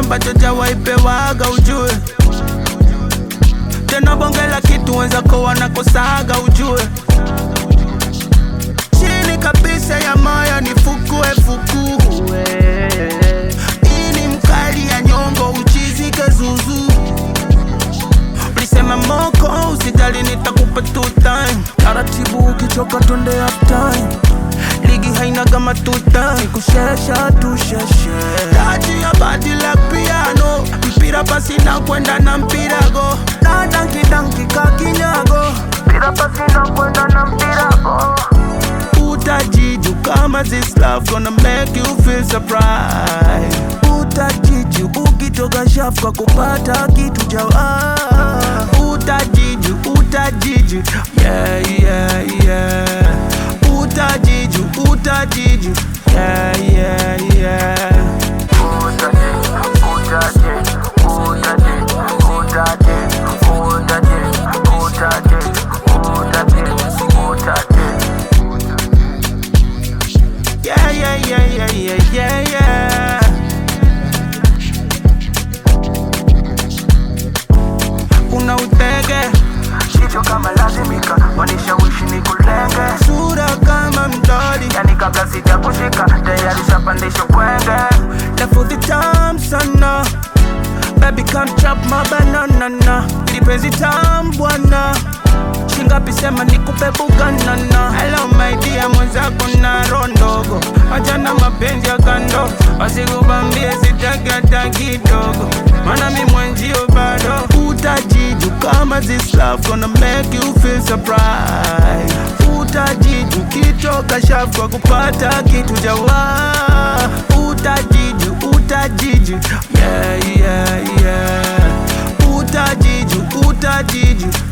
ambacho jawaipewaga ujue. Tena bongela kitu wenzako wanakosaga ujue. Chini kabisa ya moyo ni fukue fukue. Ini mkali ya nyongo uchizike zuzu. Ulisema moko usijali nitakupa 2 time. Taratibu ukichoka twende half time. Ligi haina kama 2 time. Kushesha tusheshe. Taji ya body like piano. Mpira pasi na kwenda na mpira go. Na danki kakinyago. Mpira pasi na kwenda na mpira go. Utajiju kama this love gonna make you feel surprised. Utajiju ukitoka shafu kwa kupata kitu jawa. Utajiju yeah yeah yeah. Utajiju yeah yeah yeah. Yeah yeah yeah yeah yeah yeah yeah. Una utege shicho kama lazimika, wanishawishi ni kulenge. Sura kama mdoli, yani kabla sija kushika tayari shapandisho kwenge. Left for the time sana. Baby come chop my banana. Lipenzi tamu bwana. Shingapi sema nikupe buganana. Hello my dear mwenzako na rondogo. Achana mapenzi ya kando. Wasikubambie sitaki hata kidogo. Mana mi mwenzio bado. Utajiju kama this love gonna make you feel surprised. Utajiju kitoka shafu kwa kupata kitu jawa. Utajiju yeah yeah yeah. Utajiju